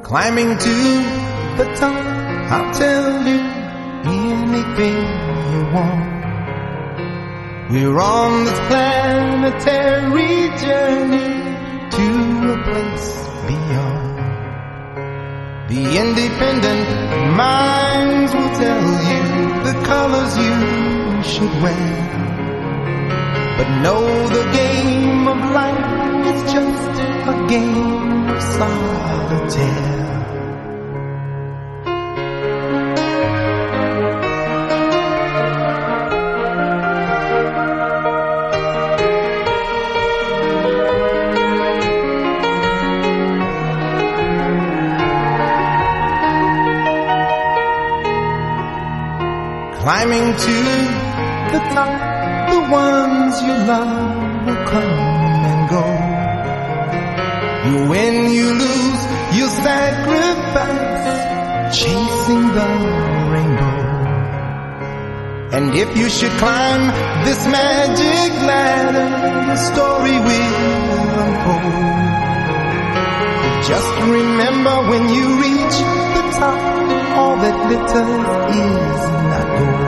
Climbing to the top, I'll tell you anything you want. We're on this planetary journey to a place beyond. The independent minds will tell you the colors you should wear. But know the game of life is just a game of solitaire. Climbing to the top, the ones you love will come and go. You win, you lose, you sacrifice, chasing the rainbow. And if you should climb this magic ladder, the story will unfold. But just remember, when you reach the top, all that glitters is not gold.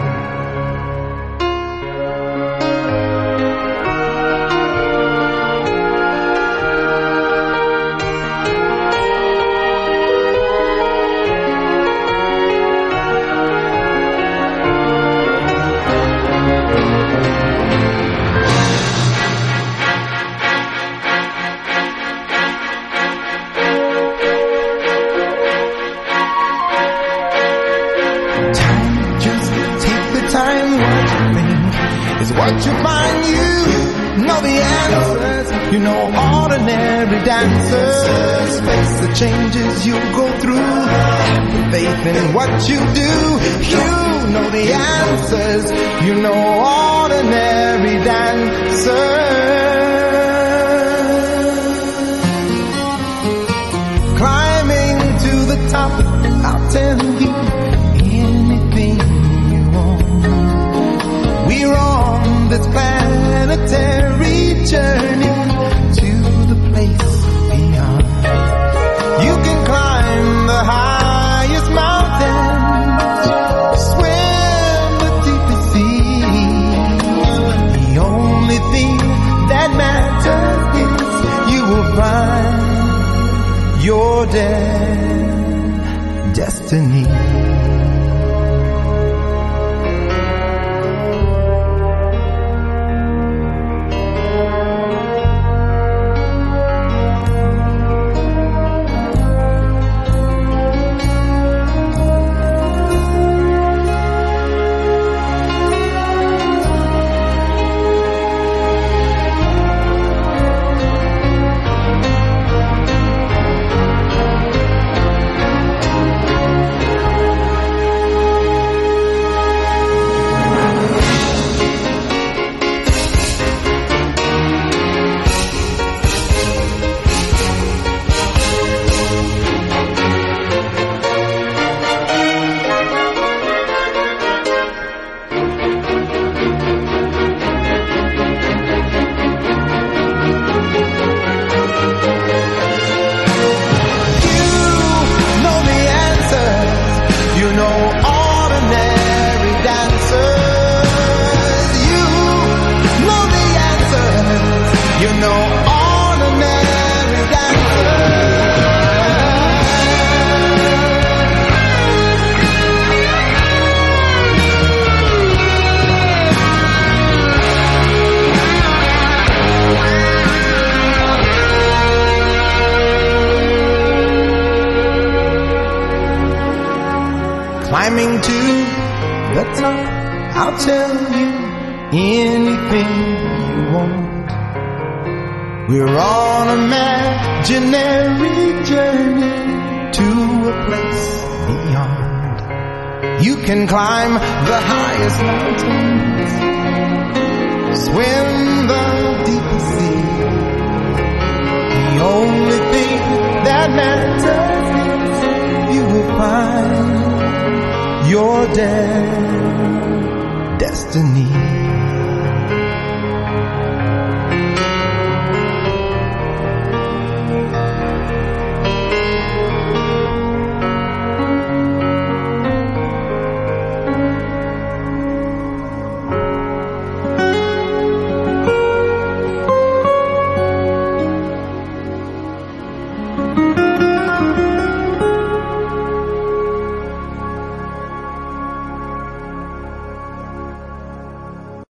What you find, you know the answers. You know ordinary dancers face the changes you go through. Have faith in what you do. You know the answers. You know ordinary dancers. Climbing to the top, I'll tell you anything you want. We're on this planetary journey to the place beyond. You can climb the highest mountain, swim the deepest sea. The only thing that matters is you will find your destiny. Climbing to the top, I'll tell you anything you want. We're on an imaginary journey to a place beyond. You can climb the highest mountains, swim the deepest sea. The only thing that matters is you will find your destiny.